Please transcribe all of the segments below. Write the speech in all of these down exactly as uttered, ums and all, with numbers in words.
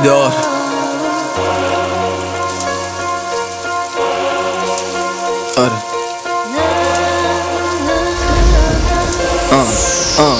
دار. آره آه آه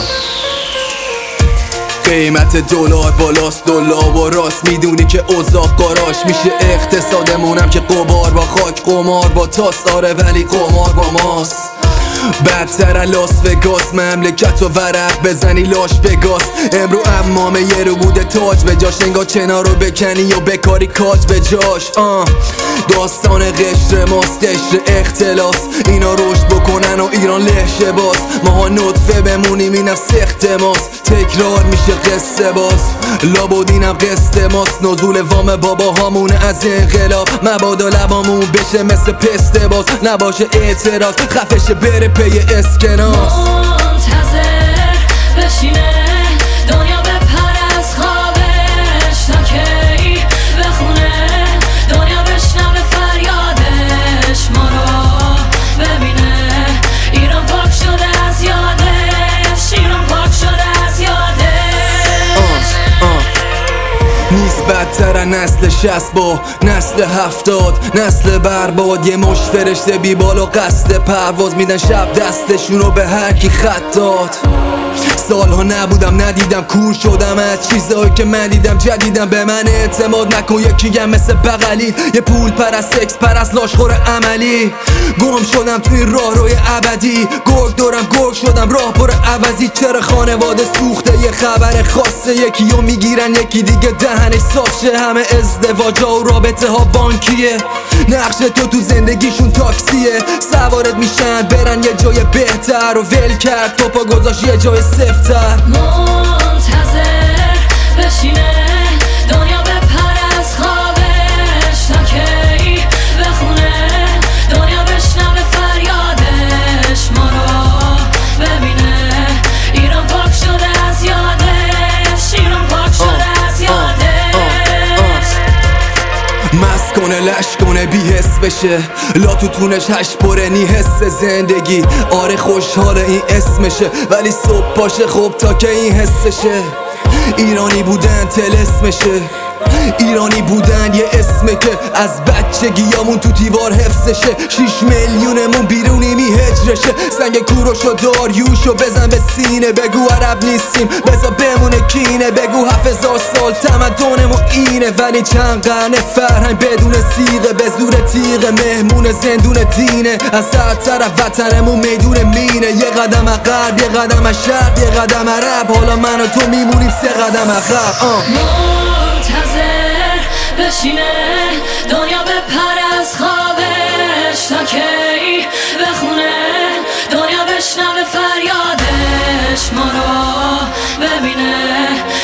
قیمت دلار بالاست، دلار و راست میدونی که اوضاع قاراش میشه. اقتصادمونم که قمار با خاک، قمار با تاس. آره ولی قمار با ماست. بدتر لاس وگاس، مملکت و ورق بزنی لاش بگاس. امرو امامه یه رو بوده تاج به جاش، انگار چنا رو بکنی و بکاری کاج به جاش. آه داستان قشر ماست، قشر اختلاس. اینا رشد بکنن و ایران لهشه باز. ماها نطفه بمونیم اینم سخت ماست. تکرار میشه قصه باز، لابد اینم قصه ماست. نزول وام بابا هامونه از انقلاب، مبادا لبامون بشه مثل پسته باز. نباشه اعتراض خفش بره پی اسکناس. منتظر بشینه دنیا بپر از خوابش، تا کی بخونه دنیا بشنوه فریادش. ما رو ببینه ایران پاک شده از یادش، ایران پاک شده از یادش. آه آه. نیست بدتر از نسل شصت با نسل هفتاد، نسل برباد. یه مش فرشته بی بال و قصد پرواز میدن شب دستشونو به هر کی خط داد. سالها نبودم ندیدم، کور شدم از چیزهایی که من دیدم. جدیدم به من اعتماد نکن، یکیم مثل بغلی. یه پول پرست سکس پرست لاشخور عملی. گم شدم توی این راه روی ابدی، گرگ دورم گرگ شدم راه پر عوضی. چرا خانواده سوخته یه خبر خاصه، یکی رو میگیرن یکی دیگه دهنش صاف شه. همه ازدواجا و رابطه ها بانکیه، نقش تو تو زندگیشون تاکسیه. سوارت میشن برن یه جای بهتر و ول کرد پاپا گذاشت یه جای سفتر. منتظر بشینه دنیا بپر از خوابش، تا کی بخونه دنیا بشنوه فریادش. ما رو ببینه ایران پاک شده از یادش، ایران پاک شده از یادش. مست کنه لش کنه بی حس بشه، لا تو تونش هشت پره نی حس زندگی. آره خوشحاله این اسمشه، ولی صبح پاشه خوب تا که این حسشه. ایرانی بودن طلسمشه، ایرانی بودن یه اسمه که از بچگیامون تو دیوار حفظشه. شیش میلیونمون بیرونی می هجرشه. سنگ کوروشو داریوشو بزن به سینه، بگو عرب نیستیم بزا بمونه کینه. بگو هفت هزار سال تمدنمون اینه، ولی چند قرن فرهنگ بدون سیغه. به زور تیغه مهمون زندون دینه، از هر طرف وطنمون میدون مینه. یه قدم عقب یه قدم از شرق یه قدم عرب، حالا من و تو میمونیم سه قدم عقب. منتظر بشینه دنیا بپر از خوابش، تا کی بخونه دنیا بشنوه فریادش. ما رو ببینه